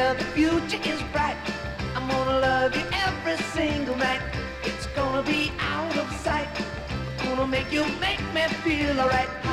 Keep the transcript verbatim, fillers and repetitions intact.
Yeah, the future is bright. I'm gonna love you every single night. It's gonna be out of sight. Gonna make you make me feel alright.